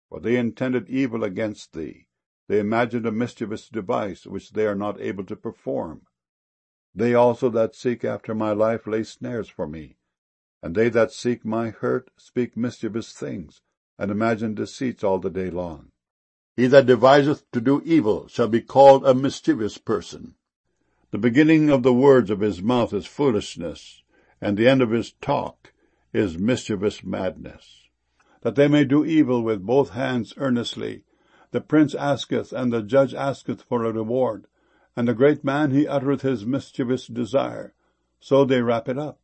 For they intended evil against thee. They imagined a mischievous device, which they are not able to perform. They also that seek after my life lay snares for me. And they that seek my hurt speak mischievous things, and imagine deceits all the day long. He that deviseth to do evil shall be called a mischievous person. The beginning of the words of his mouth is foolishness, and the end of his talk is mischievous madness. That they may do evil with both hands earnestly. The prince asketh, and the judge asketh for a reward, and the great man he uttereth his mischievous desire. So they wrap it up.